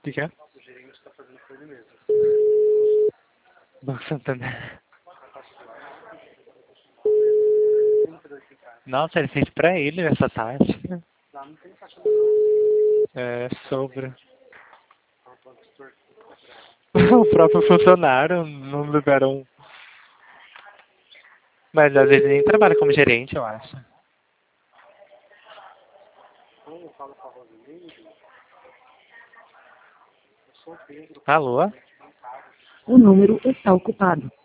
que é? O gerente tá fazendo com ele mesmo. Banco Santander. Cara. Nossa, ele fez pra ele essa tática. Lá não tem caixa não. É, sobre. Tá falando que torce. O próprio funcionário não liberou. Mas às vezes nem trabalha como gerente, eu acho. Como fala com a Rosineide, eu sou o Pedro. Alô? O número está ocupado.